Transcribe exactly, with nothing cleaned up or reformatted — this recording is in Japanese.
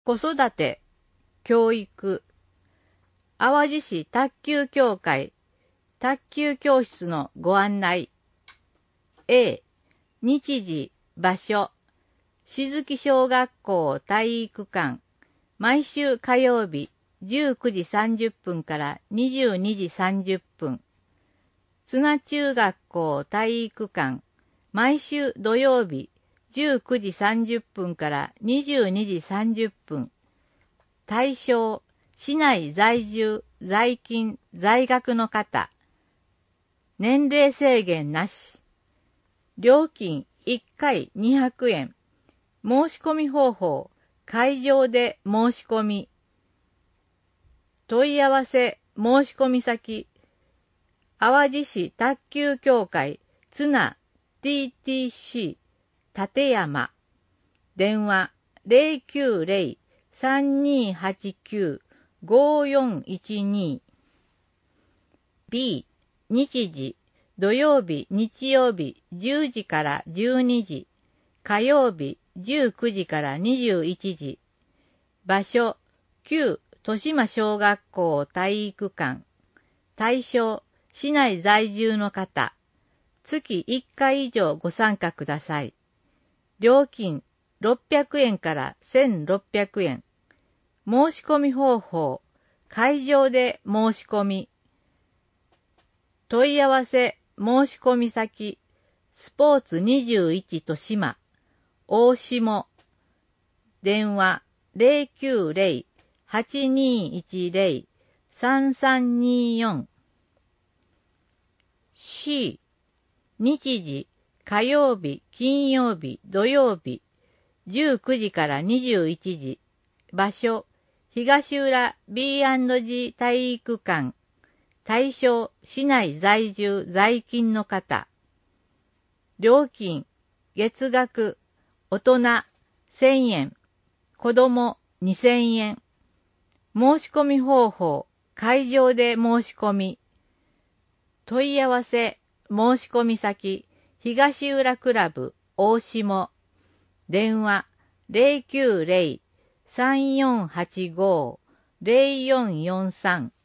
子育て、教育、淡路市卓球協会、卓球教室のご案内。A、日時、場所、静木小学校体育館、毎週火曜日じゅうくじさんじゅっぷんからにじゅうにじさんじゅっぷん。津奈中学校体育館、毎週土曜日じゅうくじさんじゅっぷんからにじゅうにじさんじゅっぷん。対象、市内在住、在勤、在学の方。年齢制限なし。料金いっかいにひゃくえん。申し込み方法、会場で申し込み。問い合わせ、申し込み先。淡路市卓球協会津奈 ティーティーシー 立山。電話 ゼロきゅうゼロ さんにはちきゅう ごよんいちに。B、日時、土曜日、日曜日じゅうじからじゅうにじ、火曜日じゅうくじからにじゅういちじ。場所、旧豊島小学校体育館。対象、市内在住の方。月いっかい以上ご参加ください。料金ろっぴゃくえんからせんろっぴゃくえん。申し込み方法、会場で申し込み。問い合わせ、申し込み先、スポーツにじゅういち豊島、大下。電話ゼロきゅうゼロ はちにいちゼロ さんさんによん。C、日時、火曜日、金曜日、土曜日、じゅうくじからにじゅういちじ。場所、東浦 ビーアンドジー 体育館。対象、市内在住、在勤の方。料金、月額、大人せんえん、子供にせんえん。申し込み方法、会場で申し込み。問い合わせ、申し込み先、東浦クラブ、大下。電話ゼロきゅうゼロ さんよんはちご ゼロよんよんさん。